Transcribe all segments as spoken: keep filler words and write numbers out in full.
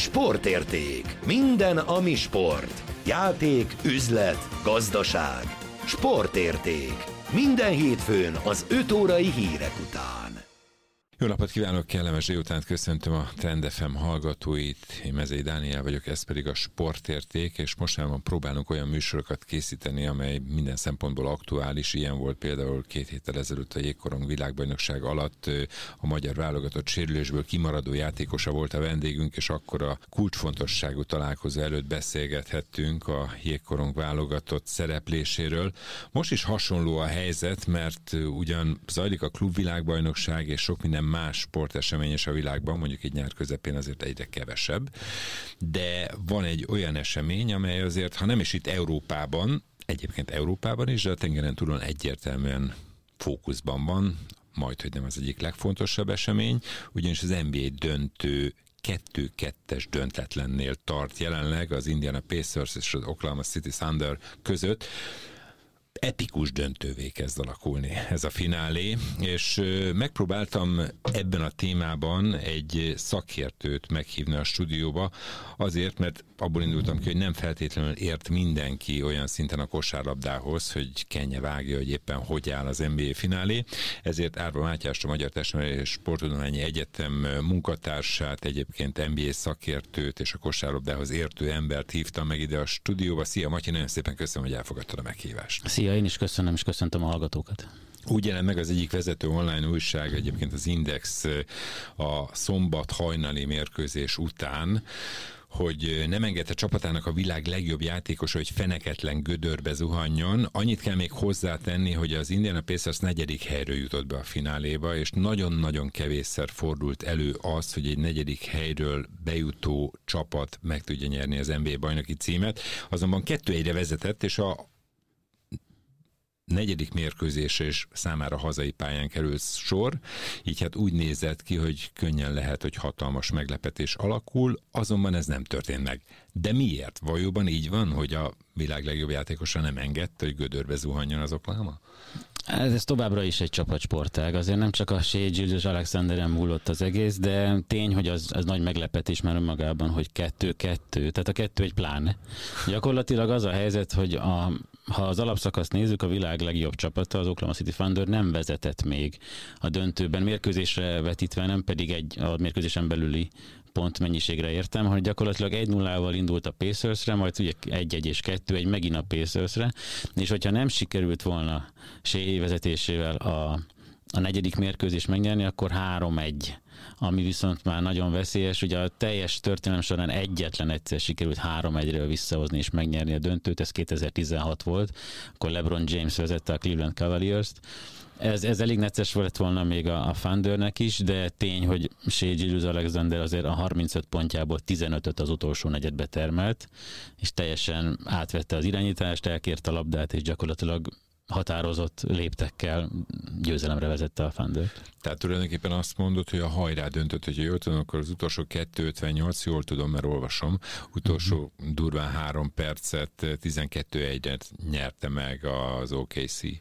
Sportérték. Minden, ami sport. Játék, üzlet, gazdaság. Sportérték. Minden hétfőn az öt órai hírek után. Jó napot kívánok, kellemes délutánt, köszöntöm a Trend ef em hallgatóit, én Mezei Dániel vagyok, ez pedig a Sportérték, és mostanában próbálunk olyan műsorokat készíteni, amely minden szempontból aktuális, ilyen volt például két héttel ezelőtt a jégkorong világbajnokság alatt a magyar válogatott sérülésből kimaradó játékosa volt a vendégünk, és akkor a kulcsfontosságú találkozó előtt beszélgethettünk a jégkorong válogatott szerepléséről. Most is hasonló a helyzet, mert ugyan zajlik a klubvilágbajnokság, és sok minden más sporteseményes a világban, mondjuk így nyár közepén azért egyre kevesebb, de van egy olyan esemény, amely azért, ha nem is itt Európában, egyébként Európában is, de a tengeren túlon egyértelműen fókuszban van, majd, hogy nem az egyik legfontosabb esemény, ugyanis az en bé á döntő kettő kettes döntetlennél tart jelenleg az Indiana Pacers és az Oklahoma City Thunder között. Epikus döntővé kezd alakulni ez a finálé, és megpróbáltam ebben a témában egy szakértőt meghívni a stúdióba, azért, mert abból indultam ki, hogy nem feltétlenül ért mindenki olyan szinten a kosárlabdához, hogy kenje vágja, hogy éppen hogy áll az en bé á finálé, ezért Árva Mátyást, a Magyar Testnevelési és Sporttudományi Egyetem munkatársát, egyébként en bé á szakértőt és a kosárlabdához értő embert hívtam meg ide a stúdióba. Szia Matyi, nagyon szépen köszönöm, hogy elfogadtad a meghívást. Szia, én is köszönöm, és köszöntöm a hallgatókat. Úgy jelent meg az egyik vezető online újság, egyébként az Index a szombat hajnali mérkőzés után, hogy nem engedte csapatának a világ legjobb játékosa, hogy feneketlen gödörbe zuhanjon. Annyit kell még hozzátenni, hogy az Indiana Pacers negyedik helyről jutott be a fináléba, és nagyon-nagyon kevésszer fordult elő az, hogy egy negyedik helyről bejutó csapat meg tudja nyerni az en bé á bajnoki címet. Azonban kettő egyre vezetett, és a negyedik mérkőzés és számára hazai pályán került sor, így hát úgy nézett ki, hogy könnyen lehet, hogy hatalmas meglepetés alakul, azonban ez nem történt meg. De miért? Valóban így van, hogy a világ legjobb játékosa nem engedte, hogy gödörbe zuhanjon az Oklahoma? Ez, ez továbbra is egy csapatsportág, azért nem csak a Shai Gilgeous Alexanderen múlott az egész, de tény, hogy az, az nagy meglepetés már önmagában, hogy kettő-kettő, tehát a kettő egy pláne. Gyakorlatilag az a helyzet, hogy a, ha az alapszakaszt nézzük, a világ legjobb csapata, az Oklahoma City Thunder nem vezetett még a döntőben, mérkőzésre vetítve, nem pedig egy a mérkőzésen belüli pont mennyiségre értem, hogy gyakorlatilag egy nullával indult a Pacersre, majd ugye egy-egy és kettő egy megint a Pacersre, és hogyha nem sikerült volna Shai vezetésével a, a negyedik mérkőzést megnyerni, akkor három egy, ami viszont már nagyon veszélyes. Ugye a teljes történelem során egyetlen egyszer sikerült három egyről visszahozni és megnyerni a döntőt, ez kétezer-tizenhat volt, akkor LeBron James vezette a Cleveland Cavaliers-t. Ez, ez elég necces volt volna még a, a Thundernek is, de tény, hogy Shai Gilgeous Alexander azért a harmincöt pontjából tizenötöt az utolsó negyedbe termelt, és teljesen átvette az irányítást, elkérte a labdát, és gyakorlatilag határozott léptekkel győzelemre vezette a Thundert. Tehát tulajdonképpen azt mondod, hogy a hajrá döntött, hogyha jól tudom, akkor az utolsó kettő ötvennyolc, jól tudom, mert olvasom, utolsó uh-huh. durván három percet tizenkettő egyre nyerte meg az o ká cé.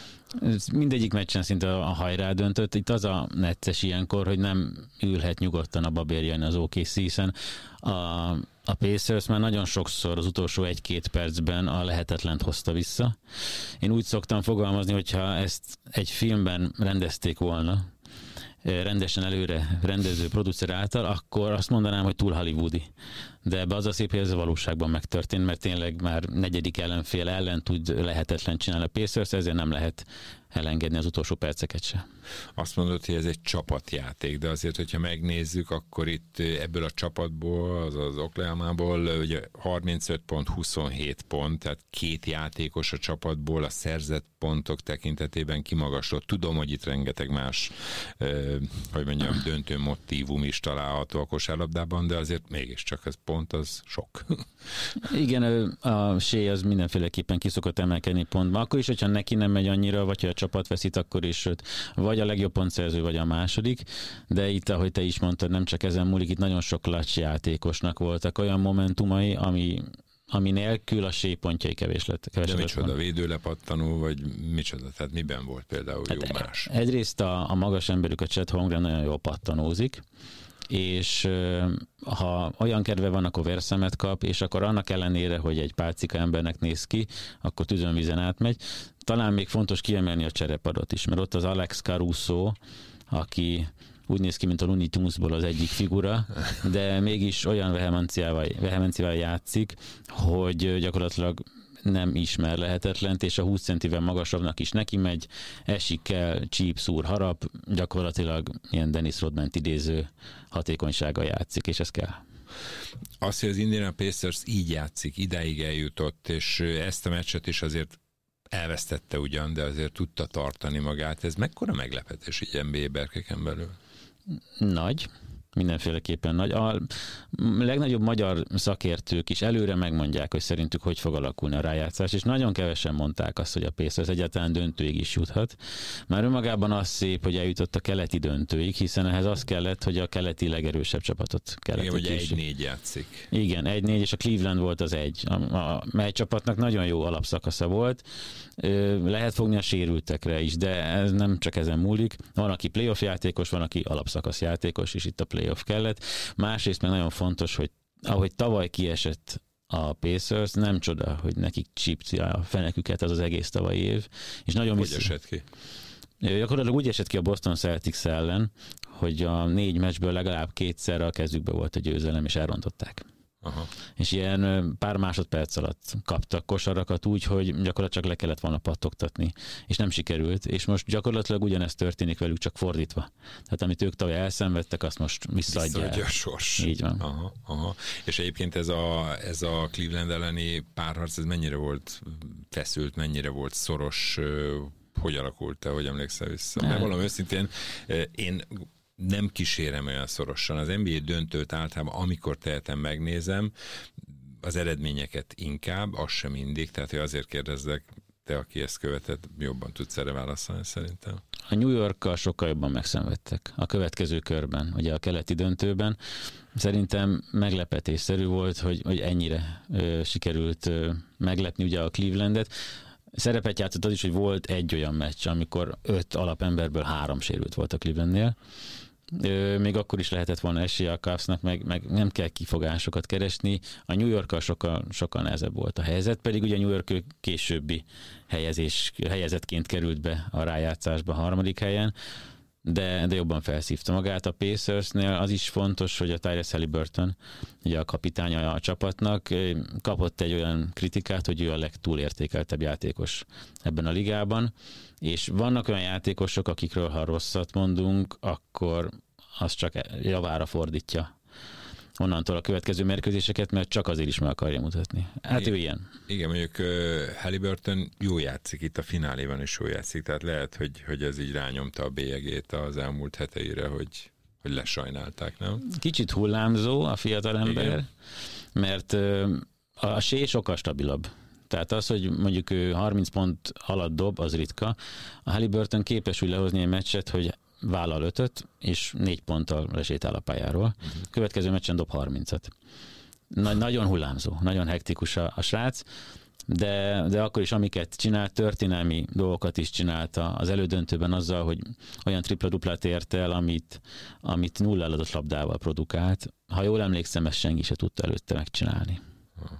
Ez mindegyik meccsen szinte a hajrá döntött. Itt az a necces ilyenkor, hogy nem ülhet nyugodtan a babérjain az o ká cé, hiszen a, a Pacers már nagyon sokszor az utolsó egy-két percben a lehetetlent hozta vissza. Én úgy szoktam fogalmazni, hogyha ezt egy filmben rendezték volna, rendesen előre rendező producer által, akkor azt mondanám, hogy túl hollywoodi. De ebbe az a szép, hogy ez a valóságban megtörtént, mert tényleg már negyedik ellenfél ellen tud lehetetlen csinálni a Pacers, ezért nem lehet elengedni az utolsó perceket se. Azt mondod, hogy ez egy csapatjáték, de azért, hogyha megnézzük, akkor itt ebből a csapatból, az az Oklahomából ugye harmincöt pont, huszonhét pont, tehát két játékos a csapatból a szerzett pontok tekintetében kimagaslott. Tudom, hogy itt rengeteg más, eh, hogy mondjam, döntő motívum is található a kosárlabdában, de azért mégiscsak ez pont az sok. Igen, a Shai az mindenféleképpen ki szokott emelkedni pontba. Akkor is, hogyha neki nem megy annyira, vagy ha a csapat veszít, akkor is őt vagy a legjobb pontszerző, vagy a második. De itt, ahogy te is mondtad, nem csak ezen múlik, itt nagyon sok clutch játékosnak voltak olyan momentumai, ami ami nélkül a Shai pontjai kevés lett. De micsoda, védőlepattanó, vagy micsoda? Tehát miben volt például hát jó más? Egyrészt a, a magas emberük, a Chet Holmgren nagyon jól pattanózik, és ha olyan kedve van, akkor vérszemet kap, és akkor annak ellenére, hogy egy pálcika embernek néz ki, akkor tüzönvízen átmegy. Talán még fontos kiemelni a cserepadot is, mert ott az Alex Caruso, aki úgy néz ki, mint a Looney Tunesból az egyik figura, de mégis olyan vehemenciával, vehemenciával játszik, hogy gyakorlatilag nem ismer lehetetlent, és a húsz centivel magasabbnak is neki megy, esik el, csíp, szúr, harap, gyakorlatilag ilyen Dennis Rodman idéző hatékonysággal játszik, és ez kell. Az, hogy az Indiana Pacers így játszik, idáig eljutott, és ezt a meccset is azért elvesztette ugyan, de azért tudta tartani magát. Ez mekkora meglepetés így en bé á berkeken belül? Nagy. Mindenféleképpen nagy. A legnagyobb magyar szakértők is előre megmondják, hogy szerintük hogy fog alakulni a rájátszás, és nagyon kevesen mondták azt, hogy a Pacers egyáltalán döntőig is juthat. Már önmagában az szép, hogy eljutott a keleti döntőig, hiszen ehhez az kellett, hogy a keleti legerősebb csapatot kellett. Igen, hogy egy négy játszik. Igen, egy négy, és a Cleveland volt az egy. A, a, mely csapatnak nagyon jó alapszakasza volt. Lehet fogni a sérültekre is, de ez nem csak ezen múlik. Van, aki playoff játékos, van, aki alapszakasz játékos, és itt a playoff kellett. Másrészt meg nagyon fontos, hogy ahogy tavaly kiesett a Pacers, nem csoda, hogy nekik csípci a feneküket az az egész tavalyi év. És nagyon hogy visz... esett ki? Gyakorlatilag úgy esett ki a Boston Celtics ellen, hogy a négy meccsből legalább kétszer a kezükbe volt a győzelem, és elrontották. Aha. És ilyen pár másodperc alatt kaptak kosarakat úgy, hogy gyakorlatilag csak le kellett volna pattogtatni, és nem sikerült, és most gyakorlatilag ugyanezt történik velük, csak fordítva. Tehát amit ők tavaly elszenvedtek, azt most visszaadják. Visszaadja a sors. Így van. Aha, aha. És egyébként ez a, ez a Cleveland elleni párharc, ez mennyire volt feszült, mennyire volt szoros, hogy alakult te, hogy emlékszel vissza? Mert valami őszintén, én nem kísérem olyan szorosan. Az en bé á döntőt általában, amikor tehetem, megnézem, az eredményeket inkább, az sem mindig, tehát hogy azért kérdezzek, te, aki ezt követed, jobban tudsz erre válaszolni szerintem. A New Yorkkal sokkal jobban megszenvedtek a következő körben, ugye a keleti döntőben. Szerintem meglepetésszerű volt, hogy, hogy ennyire ö, sikerült ö, meglepni ugye a Clevelandet. Szerepet játszott az is, hogy volt egy olyan meccs, amikor öt alapemberből három sérült volt a Clevelandnél. Még akkor is lehetett volna esélye a Cavsnak, meg, meg nem kell kifogásokat keresni. A New Yorkkal sokkal, sokkal nehezebb volt a helyzet, pedig ugye New York későbbi helyezés, helyezetként került be a rájátszásba a harmadik helyen, de, de jobban felszívta magát. A Pacersnél az is fontos, hogy a Tyrese Haliburton, ugye a kapitánya a csapatnak, kapott egy olyan kritikát, hogy ő a legtúlértékeltebb játékos ebben a ligában, és vannak olyan játékosok, akikről ha rosszat mondunk, akkor az csak javára fordítja onnantól a következő mérkőzéseket, mert csak azért is meg akarja mutatni. Hát igen, ő ilyen. Igen, mondjuk uh, Haliburton jó játszik, itt a fináléban is jó játszik, tehát lehet, hogy, hogy ez így rányomta a bélyegét az elmúlt heteire, hogy, hogy lesajnálták, nem? Kicsit hullámzó a fiatalember, igen, mert uh, a Shea sokkal stabilabb. Tehát az, hogy mondjuk ő harminc pont alatt dob, az ritka. A Haliburton képes úgy lehozni egy meccset, hogy vállal ötöt, és négy ponttal lesétál a pályáról. Uh-huh. Következő meccsen dob harmincat. Na, nagyon hullámzó, nagyon hektikus a, a srác, de, de akkor is amiket csinált, történelmi dolgokat is csinálta az elődöntőben azzal, hogy olyan tripla-duplát ért el, amit, amit nulla eladott labdával produkált. Ha jól emlékszem, ezt senki se tudta előtte megcsinálni. Uh-huh.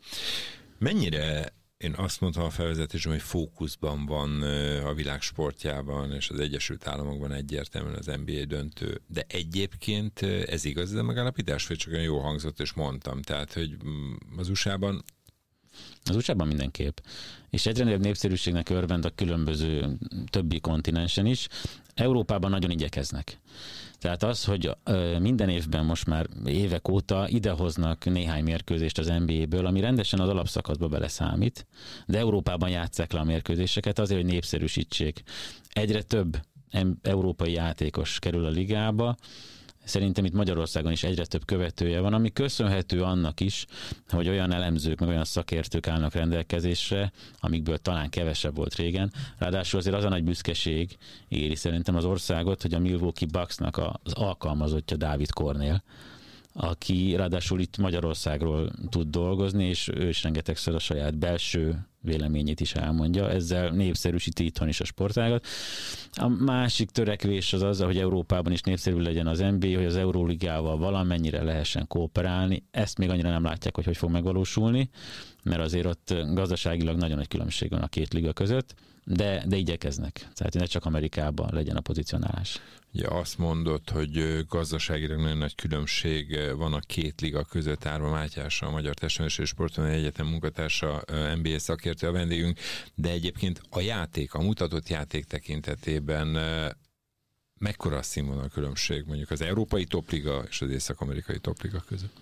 Mennyire, én azt mondtam a felvezetésben, hogy fókuszban van a világ sportjában, és az Egyesült Államokban egyértelműen az en bé á döntő, de egyébként ez igaz, ez a megállapítás, vagy csak olyan jó hangzott, és mondtam, tehát, hogy az u es á-ban Az u es á-ban mindenképp. És egyre nagyobb népszerűségnek örvend a különböző többi kontinensen is. Európában nagyon igyekeznek. Tehát az, hogy minden évben most már évek óta idehoznak néhány mérkőzést az en bé á-ből, ami rendesen az alapszakaszba beleszámít, de Európában játsszák le a mérkőzéseket azért, hogy népszerűsítsék. Egyre több európai játékos kerül a ligába, szerintem itt Magyarországon is egyre több követője van, ami köszönhető annak is, hogy olyan elemzők, meg olyan szakértők állnak rendelkezésre, amikből talán kevesebb volt régen. Ráadásul azért az a nagy büszkeség éri szerintem az országot, hogy a Milwaukee Bucksnak az alkalmazottja Dávid Kornél, aki ráadásul itt Magyarországról tud dolgozni, és ő is rengetegszer a saját belső véleményét is elmondja, ezzel népszerűsíti itthon is a sportágat. A másik törekvés az az, hogy Európában is népszerű legyen az en bé á, hogy az Euróligával valamennyire lehessen kooperálni. Ezt még annyira nem látják, hogy hogy fog megvalósulni, mert azért ott gazdaságilag nagyon nagy különbség van a két liga között, de, de igyekeznek. Tehát ne csak Amerikában legyen a pozicionálás. Ja, azt mondott, hogy gazdaságilag nagyon nagy különbség van a két liga között. Árva Mátyás, a Magyar Testnevelési és Sportudományi Egyetem munkatársa, en bé á szakértő a vendégünk, de egyébként a játék, a mutatott játék tekintetében mekkora a színvonal különbség mondjuk az európai topliga és az észak-amerikai topliga között?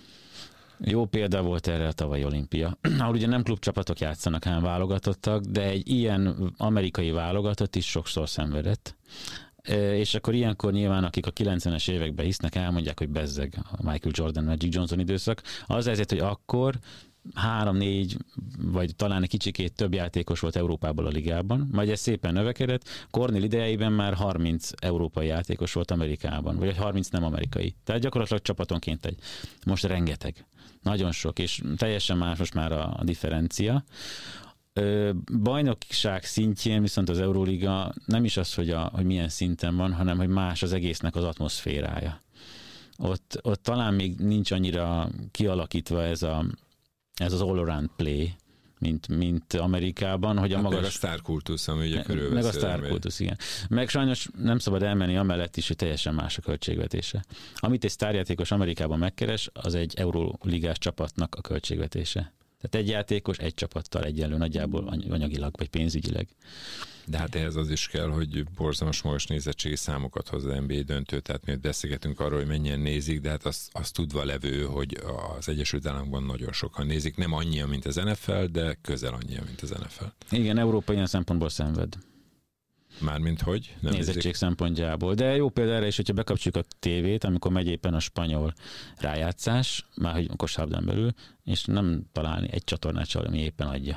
Jó példa volt erre a tavalyi olimpia, ahol ugye nem klubcsapatok játszanak, hanem válogatottak, de egy ilyen amerikai válogatott is sokszor szenvedett. És akkor ilyenkor nyilván, akik a kilencvenes években hisznek, elmondják, hogy bezzeg a Michael Jordan, Magic Johnson időszak. Az ezért, hogy akkor három-négy, vagy talán egy kicsikét több játékos volt Európában a ligában, majd ez szépen növekedett. Cornél idejében már harminc európai játékos volt Amerikában, vagy harminc nem amerikai. Tehát gyakorlatilag csapatonként egy. Most rengeteg. Nagyon sok, és teljesen más most már a, a differencia. Ö, bajnokság szintjén viszont az Euróliga nem is az, hogy, a, hogy milyen szinten van, hanem hogy más az egésznek az atmoszférája. Ott, ott talán még nincs annyira kialakítva ez, a, ez az all-around play, mint, mint Amerikában, hogy a hát magas... Meg a sztárkultusz, ami ugye körülveszi. Meg a sztárkultusz, igen. Meg sajnos nem szabad elmenni amellett is, hogy teljesen más a költségvetése. Amit egy sztárjátékos Amerikában megkeres, az egy euróligás csapatnak a költségvetése. Tehát egy játékos egy csapattal egyenlő nagyjából anyagilag, vagy pénzügyileg. De hát ehhez az is kell, hogy borzalmas magas nézettségi számokat hoz az en bé á döntő, tehát mi beszélgetünk arról, hogy mennyien nézik, de hát azt, azt tudva levő, hogy az Egyesült Államokban nagyon sokan nézik, nem annyian, mint az en ef el, de közel annyian, mint az en ef el. Igen, Európa ilyen szempontból szenved. Mármint hogy? Nem nézettség nézik? Szempontjából. De jó példa erre is, hogyha bekapcsoljuk a tévét, amikor megy éppen a spanyol rájátszás, már hogy kosárlabdán belül, és nem találni egy csatornát, ami éppen adja.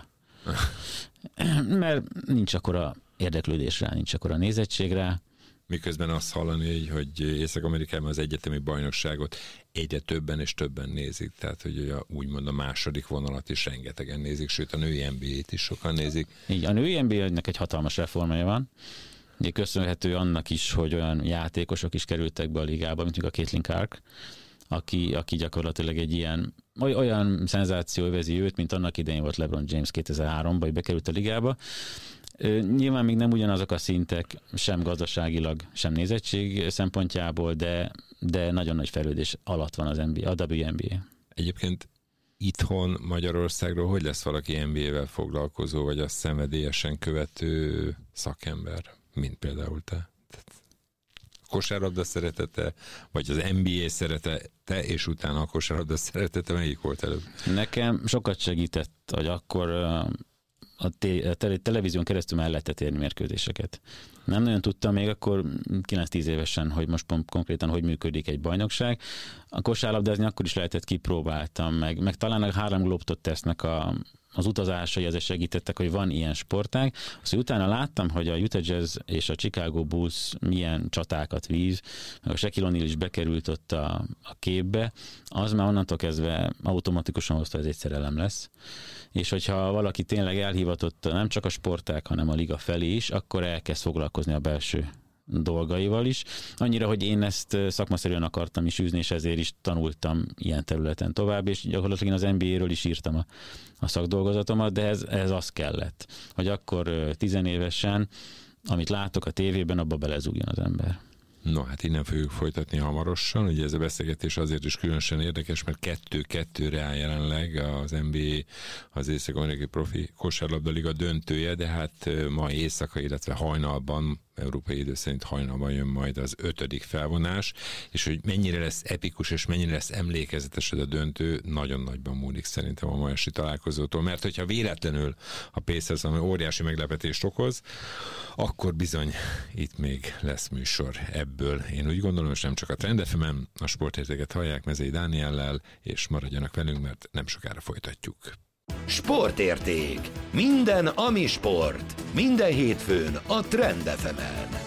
Mert nincs akkora érdeklődés rá, nincs akkora nézettség rá. Miközben azt hallani, hogy Észak-Amerikában az egyetemi bajnokságot egyre többen és többen nézik, tehát hogy úgymond a második vonalat is rengetegen nézik, sőt a női en bé á-t is sokan nézik. Így, a női en bé á-nek egy hatalmas reformja van, ugye köszönhető annak is, hogy olyan játékosok is kerültek be a ligába, mint a Caitlin Clark, aki, aki gyakorlatilag egy ilyen olyan szenzáció övezi őt, mint annak idején volt LeBron James kétezer-háromban, hogy bekerült a ligába. Nyilván még nem ugyanazok a szintek, sem gazdaságilag, sem nézettség szempontjából, de, de nagyon nagy fejlődés alatt van az en bé á, a dupla vé en bé á. Egyébként itthon Magyarországról hogy lesz valaki en bé á-vel foglalkozó, vagy azt szenvedélyesen követő szakember, mint például te? Kosárlabda szeretete, vagy az en bé á szeretete, és utána a kosárlabda szeretete, melyik volt előbb? Nekem sokat segített, hogy akkor a te- televízión keresztül már lehetett érni mérkőzéseket. Nem nagyon tudtam még akkor kilenc-tíz évesen, hogy most pont konkrétan hogy működik egy bajnokság. A kosárlabdázni akkor is lehetett, kipróbáltam meg, meg talán a három globtot tesznek a az utazásai azért segítettek, hogy van ilyen sportág. Azt, hogy utána láttam, hogy a Utah Jazz és a Chicago Bulls milyen csatákat vív, meg a Shaquille O'Neal is bekerült ott a, a képbe, az már onnantól kezdve automatikusan hozta, hogy ez egy szerelem lesz. És hogyha valaki tényleg elhivatott nem csak a sportág, hanem a liga felé is, akkor elkezd foglalkozni a belső dolgaival is. Annyira, hogy én ezt szakmaszerűen akartam is űzni, és ezért is tanultam ilyen területen tovább, és gyakorlatilag én az en bé á-ről is írtam a, a szakdolgozatomat, de ez, ez az kellett, hogy akkor tizenévesen, amit látok a tévében, abba belezúgjon az ember. No, hát innen fogjuk folytatni hamarosan. Ugye ez a beszélgetés azért is különösen érdekes, mert kettő-kettőre áll jelenleg az en bé á, az Észak-Amerikai Profi Kosárlabda Liga döntője, de hát ma éjszaka, illetve hajnalban, európai idő szerint hajnalban jön majd az ötödik felvonás, és hogy mennyire lesz epikus, és mennyire lesz emlékezetes ez a döntő, nagyon nagyban múlik szerintem a ma esti találkozótól, mert hogyha véletlenül a Pacers, ami óriási meglepetést okoz, akkor bizony itt még lesz műsor ebből. Én úgy gondolom, és nem csak a Trend ef em-en, a Sportértéket hallják Mezei Dániellel, és maradjanak velünk, mert nem sokára folytatjuk. Sportérték. Minden, ami sport. Minden hétfőn a Trend ef em-en.